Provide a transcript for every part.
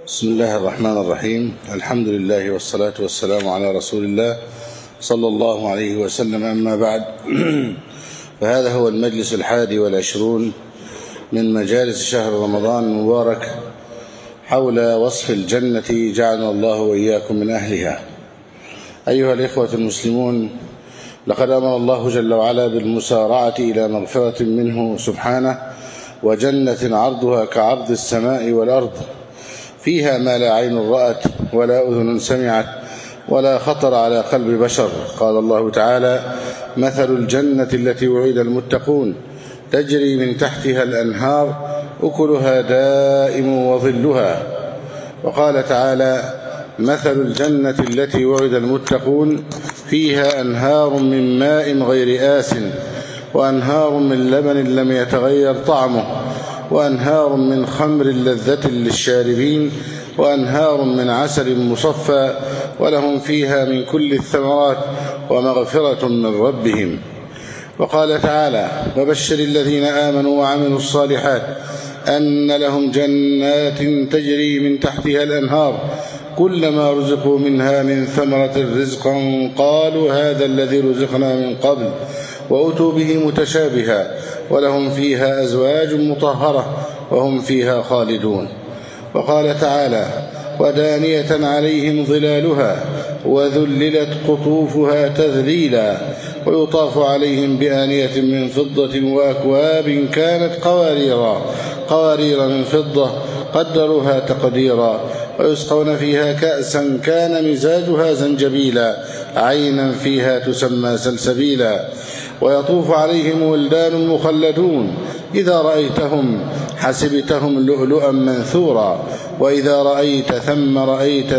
بسم الله الرحمن الرحيم. الحمد لله والصلاة والسلام على رسول الله صلى الله عليه وسلم. أما بعد، فهذا هو المجلس 21 من مجالس شهر رمضان المبارك حول وصف الجنة، جعلنا الله وإياكم من أهلها. أيها الإخوة المسلمون، لقد أمر الله جل وعلا بالمسارعة إلى مغفرة منه سبحانه وجنة عرضها كعرض السماء والأرض، فيها ما لا عين رأت ولا أذن سمعت ولا خطر على قلب بشر. قال الله تعالى: مثل الجنة التي وعد المتقون تجري من تحتها الأنهار أكلها دائم وظلها. وقال تعالى: مثل الجنة التي وعد المتقون فيها أنهار من ماء غير آسٍ وأنهار من لبن لم يتغير طعمه وأنهار من خمر لذة للشاربين وأنهار من عسل مصفى ولهم فيها من كل الثمرات ومغفرة من ربهم. وقال تعالى: وبشر الذين آمنوا وعملوا الصالحات أن لهم جنات تجري من تحتها الأنهار كلما رزقوا منها من ثمرة رزقا قالوا هذا الذي رزقنا من قبل وأتوا به متشابها ولهم فيها أزواج مطهرة وهم فيها خالدون. وقال تعالى: ودانية عليهم ظلالها وذللت قطوفها تذليلا ويطاف عليهم بآنية من فضة وأكواب كانت قوارير من فضة قدروها تقديرا ويسقون فيها كأسا كان مزاجها زنجبيلا عينا فيها تسمى سلسبيلا ويطوف عليهم ولدان مخلدون إذا رأيتهم حسبتهم لؤلؤا منثورا وإذا رأيت ثم رأيت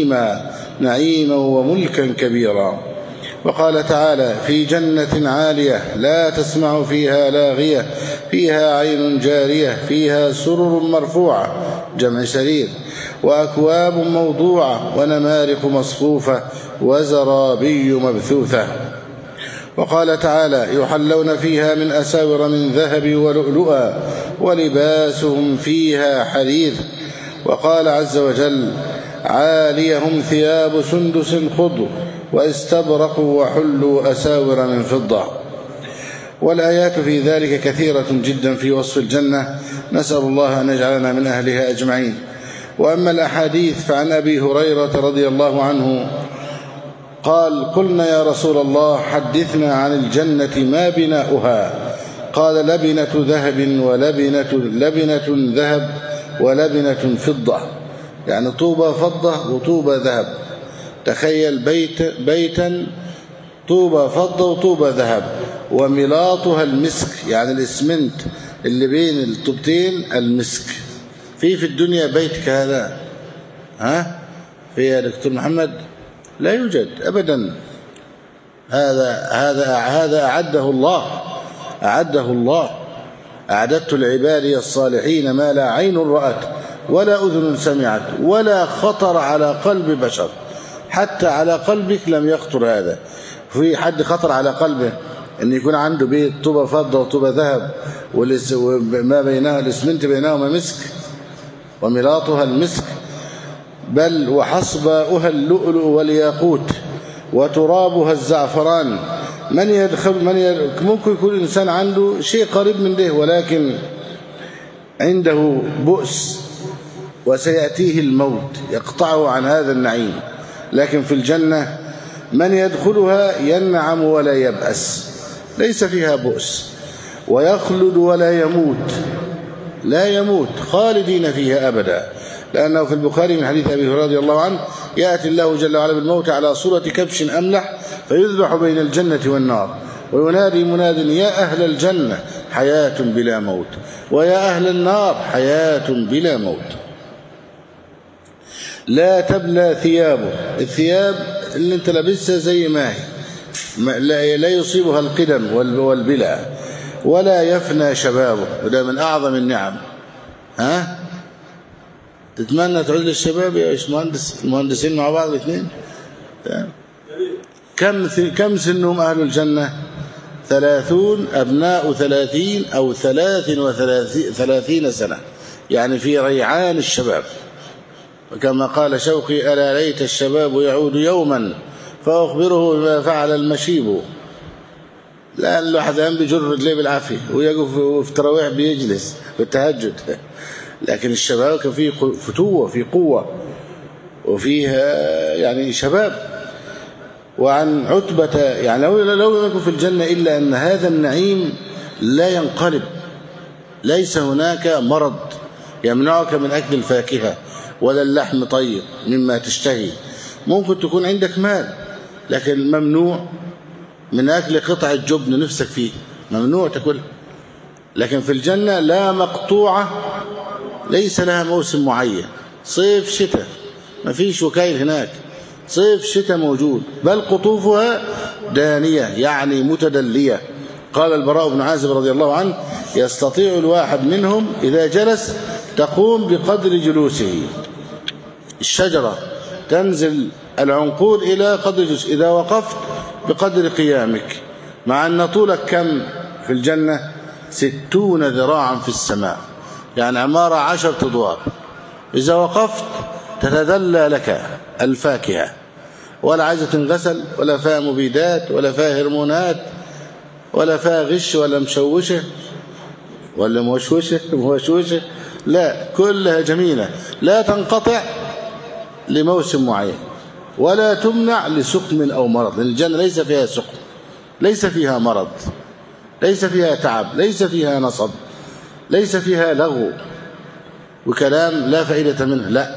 نعيما وملكا كبيرا. وقال تعالى: في جنة عالية لا تسمع فيها لاغية فيها عين جارية فيها سرر مرفوعة جمع سرير وأكواب موضوعة ونمارق مصفوفة وزرابي مبثوثة. وقال تعالى: يحلون فيها من أساور من ذهب ولؤلؤا ولباسهم فيها حرير. وقال عز وجل: عاليهم ثياب سندس خضر واستبرقوا وحلوا أساور من فضة. والآيات في ذلك كثيرة جدا في وصف الجنة، نسأل الله أن يجعلنا من أهلها أجمعين. وأما الأحاديث فعن أبي هريرة رضي الله عنه قال: قلنا يا رسول الله حدثنا عن الجنة ما بناؤها؟ قال: لبنة ذهب ولبنة ذهب ولبنة فضة، يعني طوبة فضة وطوبة ذهب. تخيل بيتا طوبة فضة وطوبة ذهب، وملاطها المسك، يعني الاسمنت اللي بين الطوبتين المسك. في الدنيا بيت كهذا؟ في يا دكتور محمد؟ لا يوجد أبدا. هذا أعده الله. أعددت لعبادي الصالحين ما لا عين رأت ولا أذن سمعت ولا خطر على قلب بشر. حتى على قلبك لم يخطر هذا. في حد خطر على قلبه أن يكون عنده بيت طوبة فضة وطوبة ذهب وما بينها الاسمنت بينهما مسك وملاطها المسك؟ بل وحصباؤها اللؤلؤ والياقوت وترابها الزعفران. ممكن يكون الإنسان عنده شيء قريب من ده، ولكن عنده بؤس وسيأتيه الموت يقطعه عن هذا النعيم. لكن في الجنة من يدخلها ينعم ولا يبأس، ليس فيها بؤس، ويخلد ولا يموت، لا يموت، خالدين فيها أبدا. لأنه في البخاري من حديث أبي هريرة رضي الله عنه: يأتي الله جل وعلا بالموت على صورة كبش أملح فيذبح بين الجنة والنار وينادي مناد: يا أهل الجنة حياة بلا موت ويا أهل النار حياة بلا موت. لا تبلى ثيابه، الثياب اللي انت لابسها زي ما هي لا يصيبها القدم والبلى ولا يفنى شبابه، وده من أعظم النعم. تتمنى تعود للشباب يا باشمهندس؟ المهندسين مع بعض الاثنين كم سنهم أهل الجنة؟ 30 أبناء 30 أو 33 سنة، يعني في ريعان الشباب. كما قال شوقي: ألا ليت الشباب يعود يوما فأخبره بما فعل المشيب. لا، الواحد قام بيجر رجليه بالعافية ويقف في التراويح بيجلس في التهجد، لكن الشباب كان فيه فتوة، فيه قوة، وفيه يعني شباب. وعن عتبة يعني لو يكن في الجنة إلا أن هذا النعيم لا ينقلب، ليس هناك مرض يمنعك من أكل الفاكهة ولا اللحم طيب مما تشتهي. ممكن تكون عندك مال لكن ممنوع من أكل قطعة جبن نفسك فيه، ممنوع تاكل. لكن في الجنة لا مقطوعة، ليس لها موسم معين، صيف شتاء ما فيش وكايل هناك، صيف شتاء موجود، بل قطوفها دانية يعني متدلية. قال البراء بن عازب رضي الله عنه: يستطيع الواحد منهم إذا جلس تقوم بقدر جلوسه، الشجرة تنزل العنقود إلى قدر جلوس، إذا وقفت بقدر قيامك، مع أن طولك كم في الجنة؟ 60 ذراعا في السماء، يعني عمارة 10 أدوار. إذا وقفت تتدلى لك الفاكهة، ولا عايزة تنغسل، ولا فيها مبيدات، ولا فيها هرمونات، ولا فيها غش، ولا مشوشة ولا موشوشة، لا، كلها جميلة، لا تنقطع لموسم معين، ولا تمنع لسقم أو مرض. الجنة ليس فيها سقم، ليس فيها مرض، ليس فيها تعب، ليس فيها نصب، ليس فيها لغو وكلام لا فائدة منه، لا.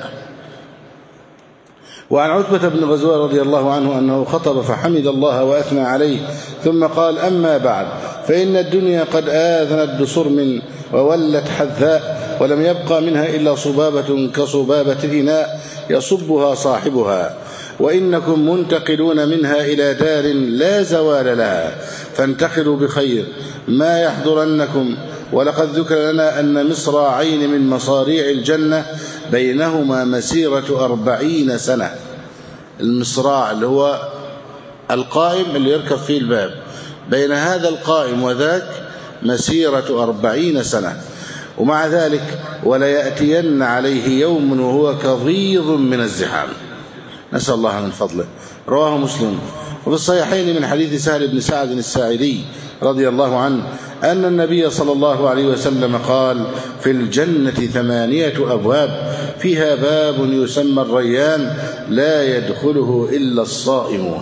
وعن عتبة بن غزوان رضي الله عنه أنه خطب فحمد الله وأثنى عليه ثم قال: أما بعد، فإن الدنيا قد آذنت بصرم وولت حذاء، ولم يبقى منها إلا صبابة كصبابة الإناء يصبها صاحبها، وإنكم منتقلون منها إلى دار لا زوال لها، فانتقلوا بخير ما يحضرنكم. ولقد ذكر لنا أن مصراعين من مصاريع الجنة بينهما مسيرة 40 سنة. المصراع اللي هو القائم اللي يركب فيه الباب، بين هذا القائم وذاك مسيرة 40 سنة. ومع ذلك وليأتين عليه يوم وهو كظيظ من الزحام، نسأل الله من فضله. رواه مسلم. وفي الصحيحين من حديث سهل بن سعد الساعدي رضي الله عنه أن النبي صلى الله عليه وسلم قال: في الجنة 8 أبواب، فيها باب يسمى الريان لا يدخله إلا الصائمون.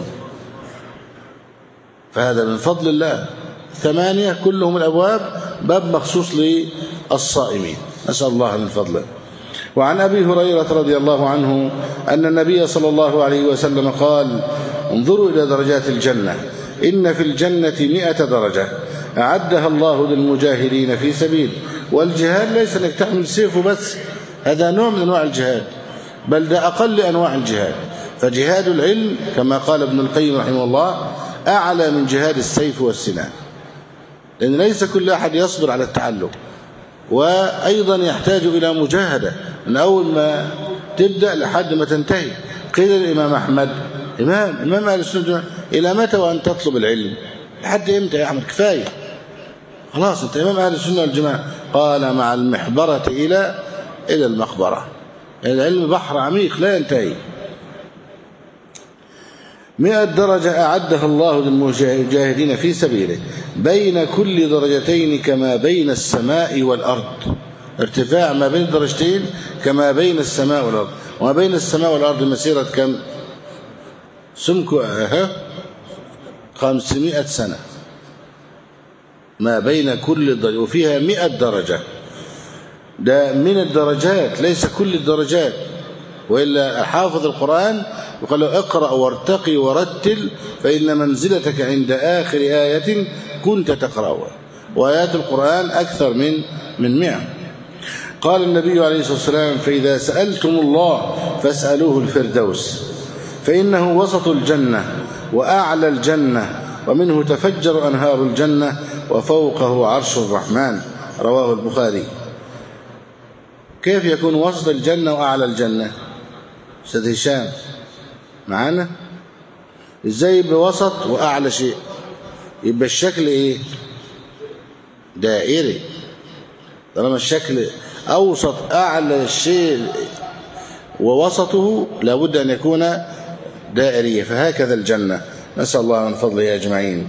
فهذا من فضل الله، 8 كلهم الأبواب باب مخصوص للصائمين، نسأل الله من فضله. وعن أبي هريرة رضي الله عنه أن النبي صلى الله عليه وسلم قال: انظروا إلى درجات الجنة، إن في الجنة 100 درجة أعدها الله للمجاهدين في سبيل. والجهاد ليس أنك تحمل سيفه بس، هذا نوع من أنواع الجهاد، بل ده أقل أنواع الجهاد. فجهاد العلم كما قال ابن القيم رحمه الله أعلى من جهاد السيف والسنان، لأن ليس كل أحد يصبر على التعلم، وأيضا يحتاج إلى مجاهدة من أول ما تبدأ لحد ما تنتهي. قيل الإمام أحمد إمام أهل السنة: إلى متى وأن تطلب العلم؟ لحد إمتى يا أحمد؟ كفاية خلاص، أنت إمام أهل السنة والجماعة. قال: مع المحبرة إلى المقبرة. العلم بحر عميق لا ينتهي. 100 درجة أعدها الله للمجاهدين في سبيله، بين كل درجتين كما بين السماء والأرض، ارتفاع ما بين درجتين كما بين السماء والأرض. وما بين السماء والأرض مسيرة كم؟ سمكها 500 سنة ما بين كل درجة، وفيها 100 درجة. ده من الدرجات ليس كل الدرجات، وإلا حافظ القرآن وقال له: اقرأ وارتقي ورتل فإن منزلتك عند آخر آية كنت تقرأها. وآيات القرآن أكثر من 100. قال النبي عليه الصلاة والسلام: فإذا سألتم الله فاسألوه الفردوس، فإنه وسط الجنة وأعلى الجنة، ومنه تفجر أنهار الجنة، وفوقه عرش الرحمن. رواه البخاري. كيف يكون وسط الجنة وأعلى الجنة؟ أستاذ هشام معانا؟ إزاي بوسط وأعلى شيء؟ يبقى الشكل إيه؟ دائري. طالما الشكل أوسط أعلى الشيء ووسطه لابد أن يكون دائرية، فهكذا الجنة، نسأل الله من فضله أجمعين.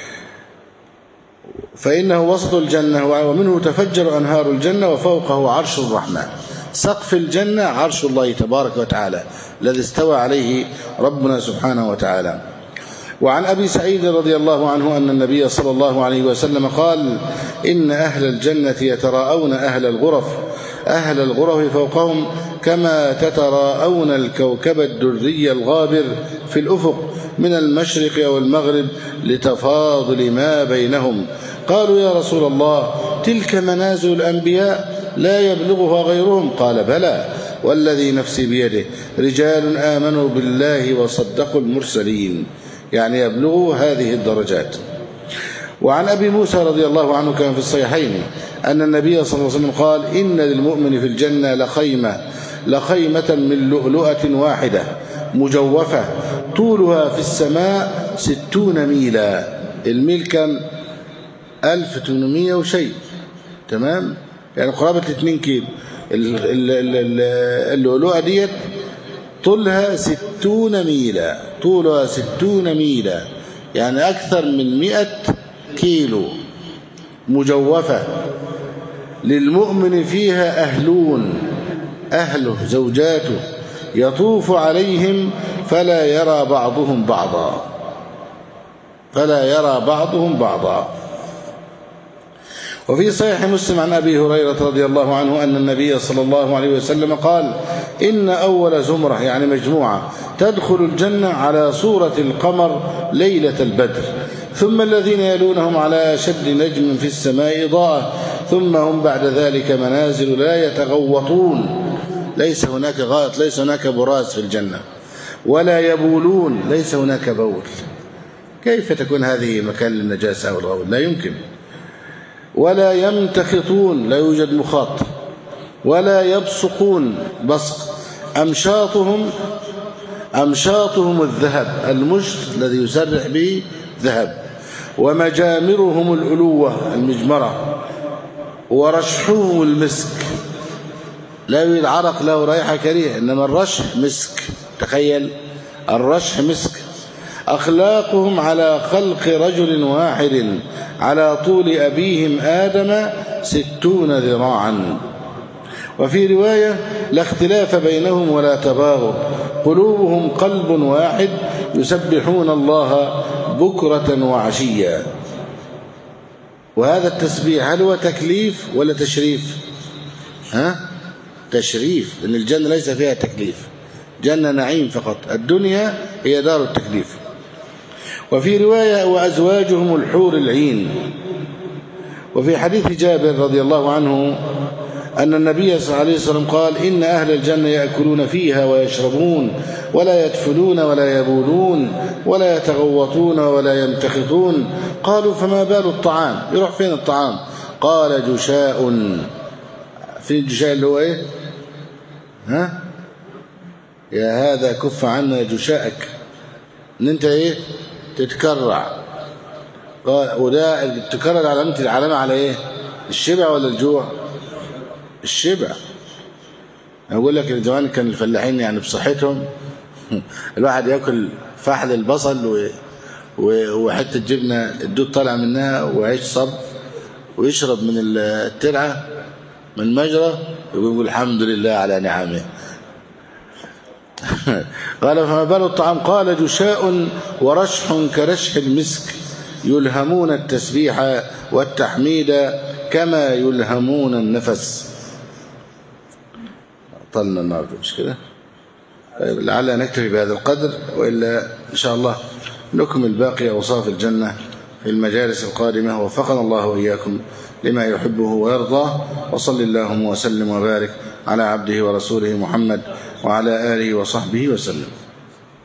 فإنه وسط الجنة ومنه تفجر أنهار الجنة وفوقه عرش الرحمن. سقف الجنة عرش الله تبارك وتعالى الذي استوى عليه ربنا سبحانه وتعالى. وعن أبي سعيد رضي الله عنه أن النبي صلى الله عليه وسلم قال: إن أهل الجنة يتراءون أهل الغرف فوقهم كما تتراءون الكوكب الدري الغابر في الأفق من المشرق أو المغرب لتفاضل ما بينهم. قالوا: يا رسول الله، تلك منازل الأنبياء لا يبلغها غيرهم؟ قال: بلى، والذي نفسي بيده، رجال آمنوا بالله وصدقوا المرسلين، يعني يبلغوا هذه الدرجات. وعن أبي موسى رضي الله عنه كان في الصحيحين أن النبي صلى الله عليه وسلم قال: إن للمؤمن في الجنة لخيمة من لؤلؤة واحدة مجوفة طولها في السماء 60 ميلا. الميل كم؟ 1800 وشيء، تمام؟ يعني قرابة 2 كيلو. اللؤلؤة ديت طولها 60 ميلا، طولها 60 ميلا، يعني أكثر من 100 كيلو، مجوفة. للمؤمن فيها أهله زوجاته يطوف عليهم فلا يرى بعضهم بعضا. وفي صحيح مسلم عن أبي هريرة رضي الله عنه أن النبي صلى الله عليه وسلم قال: إن أول زمرة، يعني مجموعة، تدخل الجنة على صورة القمر ليلة البدر، ثم الذين يلونهم على شد نجم في السماء إضاءة، ثم هم بعد ذلك منازل لا يتغوطون، ليس هناك غائط، ليس هناك براز في الجنة، ولا يبولون، ليس هناك بول. كيف تكون هذه مكان للنجاسة أو الغول؟ لا يمكن. ولا يمتخطون، لا يوجد مخاط. ولا يبصقون بصق. أمشاطهم الذهب، المشط الذي يسرح به ذهب. ومجامرهم الألوة، المجمرة. ورشحهم المسك، لا يوجد عرق له رائحة كريهة، إنما الرشح مسك. تخيل، الرشح مسك. أخلاقهم على خلق رجل واحد على طول أبيهم آدم 60 ذراعا. وفي رواية: لا اختلاف بينهم ولا تباغض، قلوبهم قلب واحد يسبحون الله بكرة وعشيا. وهذا التسبيح هل هو تكليف ولا تشريف؟ تشريف، لأن الجنة ليس فيها تكليف، جنة نعيم فقط، الدنيا هي دار التكليف. وفي رواية: وأزواجهم الحور العين. وفي حديث جابر رضي الله عنه أن النبي صلى الله عليه وسلم قال: إن أهل الجنة يأكلون فيها ويشربون ولا يدفلون ولا يبولون ولا يتغوطون ولا يمتخطون. قالوا: فما بال الطعام؟ يروح فين الطعام؟ قال: جشاء. في الجشاء اللي هو إيه؟ يا هذا كف عنا جشاءك، ان انت ايه؟ تتكرع. وده تكرر العلامة على ايه؟ الشبع ولا الجوع؟ الشبع. اقول لك زمان كان الفلاحين يعني بصحتهم الواحد ياكل فحل البصل وحته جبنه الدود طالع منها وعيش صب ويشرب من الترعه من المجرى، ويقول الحمد لله على نعمه. قال: فما بال الطعام؟ قال: جشاء ورشح كرشح المسك، يلهمون التسبيح والتحميد كما يلهمون النفس. طلنا النهارده مش كده؟ طيب، لعل نكتفي بهذا القدر، وإلا إن شاء الله نكمل باقي أوصاف الجنة في المجالس القادمة. وفقنا الله وإياكم لما يحبه ويرضاه. وصل اللهم وسلم وبارك على عبده ورسوله محمد وعلى آله وصحبه وسلم.